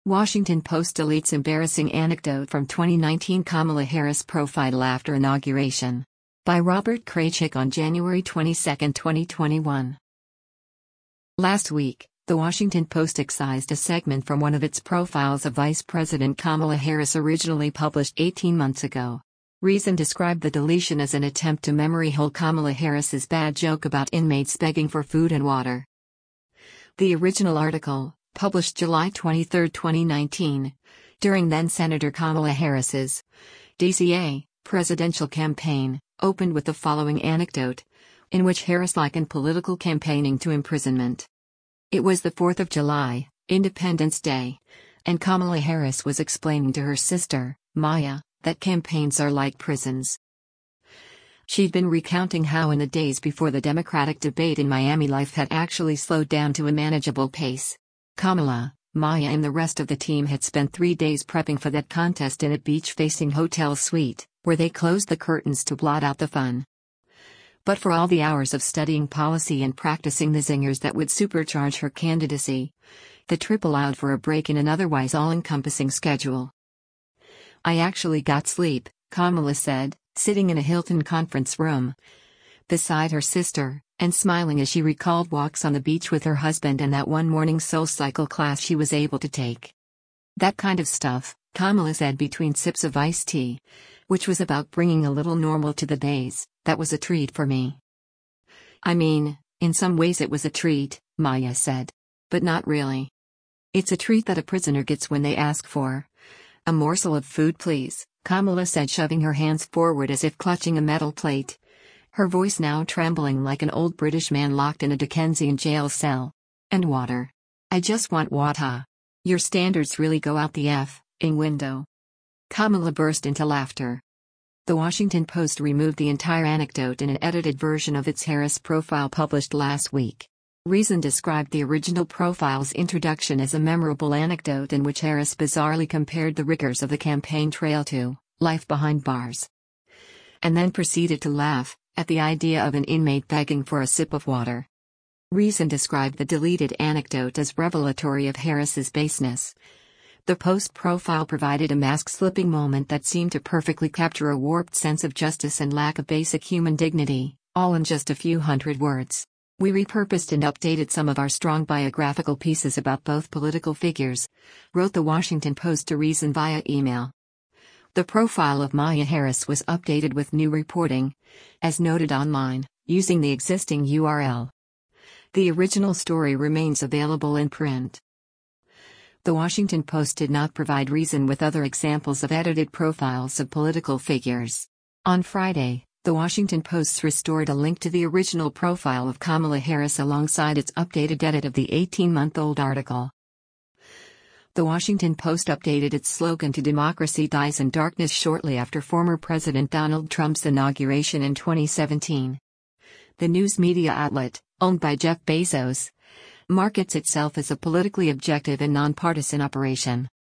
Washington Post deletes embarrassing anecdote from 2019 Kamala Harris profile after inauguration. By Robert Kraychik on January 22, 2021. Last week, The Washington Post excised a segment from one of its profiles of Vice President Kamala Harris originally published 18 months ago. Reason described the deletion as an attempt to memory hole Kamala Harris's bad joke about inmates begging for food and water. The original article, published July 23, 2019, during then-Senator Kamala Harris's DCA presidential campaign, opened with the following anecdote, in which Harris likened political campaigning to imprisonment. It was the 4th of July, Independence Day, and Kamala Harris was explaining to her sister, Maya, that campaigns are like prisons. She'd been recounting how in the days before the Democratic debate in Miami life had actually slowed down to a manageable pace. Kamala, Maya and the rest of the team had spent 3 days prepping for that contest in a beach-facing hotel suite, where they closed the curtains to blot out the fun. But for all the hours of studying policy and practicing the zingers that would supercharge her candidacy, the trip allowed for a break in an otherwise all-encompassing schedule. "I actually got sleep," Kamala said, sitting in a Hilton conference room beside her sister, and smiling as she recalled walks on the beach with her husband and that one morning SoulCycle class she was able to take. "That kind of stuff," Kamala said between sips of iced tea, which was about bringing a little normal to the days, "that was a treat for me." "I mean, in some ways it was a treat," Maya said. "But not really. It's a treat that a prisoner gets when they ask for a morsel of food, please," Kamala said, shoving her hands forward as if clutching a metal plate, her voice now trembling like an old British man locked in a Dickensian jail cell. "And water. I just want water. Your standards really go out the f***ing window." Kamala burst into laughter. The Washington Post removed the entire anecdote in an edited version of its Harris profile published last week. Reason described the original profile's introduction as a memorable anecdote in which Harris bizarrely compared the rigors of the campaign trail to life behind bars, and then proceeded to laugh at the idea of an inmate begging for a sip of water. Reason described the deleted anecdote as revelatory of Harris's baseness. The Post profile provided a mask-slipping moment that seemed to perfectly capture a warped sense of justice and lack of basic human dignity, all in just a few hundred words. "We repurposed and updated some of our strong biographical pieces about both political figures," wrote the Washington Post to Reason via email. The profile of Maya Harris was updated with new reporting, as noted online, using the existing URL. The original story remains available in print. The Washington Post did not provide Reason with other examples of edited profiles of political figures. On Friday, The Washington Post restored a link to the original profile of Kamala Harris alongside its updated edit of the 18-month-old article. The Washington Post updated its slogan to "Democracy dies in darkness" shortly after former President Donald Trump's inauguration in 2017. The news media outlet, owned by Jeff Bezos, markets itself as a politically objective and nonpartisan operation.